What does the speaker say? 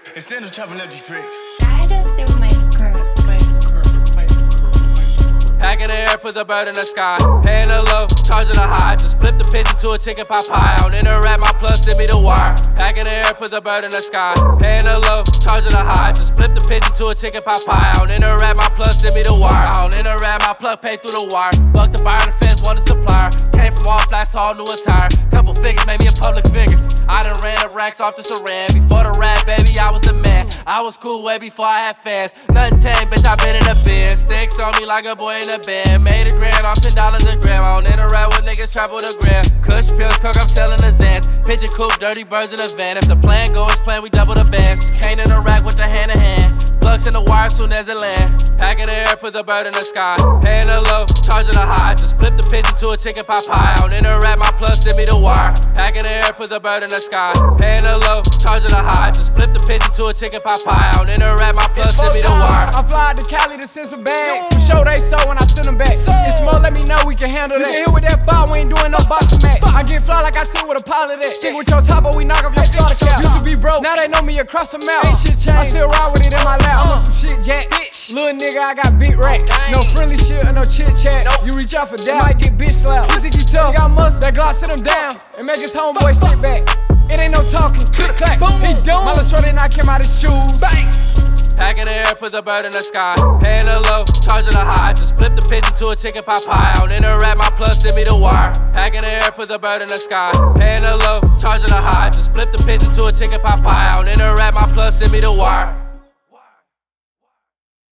Instead of chopping up these bricks. Pack in the air, put the bird in the sky. Pay in the low, charging the high. Just flip the pigeon to a chicken pot pie. On interact, my plug send me the wire. Pack in the air, put the bird in the sky. Pay in the low, charging the high. Just flip the pigeon to a chicken pot pie. On interact, my plug send me the wire. On interact, my plug pay through the wire. Fuck the buyer, the fence, one the supplier. Came from all flats to all new attire. Couple figures made me a public figure. I done ran up racks off the saran. Before the rap, baby, I was the man. I was cool way before I had fans. Nothing tame, bitch, I been in the bin. Sticks on me like a boy in a band. Made a grand off $10 a gram. I don't interact with niggas, trap with a gram. Kush pills, coke, I'm selling the Zans. Pigeon coop, dirty birds in the van. If the plan goes plan, we double the bands. Can't interact with the hand to hand. Plugs in the wire soon as it land. Pack in the air, put the bird in the sky. Pay in the low, charging the high. Just flip the pigeon to a chicken pot pie. On interact, my plug send me the wire. Pack in the air, put the bird in the sky. Pay in the low, charging the high. Just flip the pigeon to a chicken pot pie. On interact, my plug send me the wire. I fly out to Cali to send some bags. For sure they so when I send them back. It's more, let me know we can handle that. You hit with that fire, we ain't doing no boxing match. I get fly like I sit with a pilot at. Think with your top, but we knock off your starter cap. Used to be broke, now they know me across the map. Ain't shit changed, I still ride with it in my lap. I'm on some shit, Jack. Bitch. Little nigga, I got big racks. No friendly shit or no chit chat. You reach out for that, might get bitch slapped. You think you tough, got muscle, that Glock sit him down and make his homeboy sit back. It ain't no talking, click clack, boom. He done. My little shorty knock him out his shoes. Bang. Pack in the air, put the bird in the sky. Pay in the low, charging the high. Just flip the pigeon to a chicken pot pie. On interact, my plug send me the wire. Pack in the air, put the bird in the sky. Pay in the low, charging the high. Just flip the pigeon to a chicken pot pie. On interact, my plug send me the wire.